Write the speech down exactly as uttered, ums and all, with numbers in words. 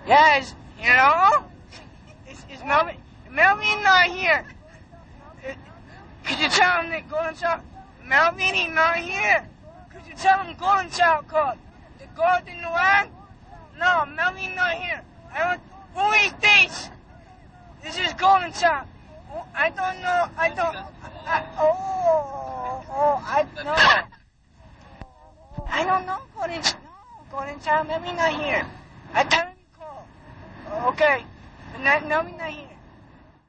Yes, you know? Is, is Melvin, Melvin not here? Uh, Could you tell him that Golden Child, Melvin is not here? Could you tell him Golden Child called? The Golden One? No, Melvin not here. I don't, who is this? This is Golden Child. Oh, I don't know, I don't, I, oh, oh, I know. I don't know, Golden, no, Golden Child, Melvin not here. I tell him to call. Okay, but not, Melvin not here.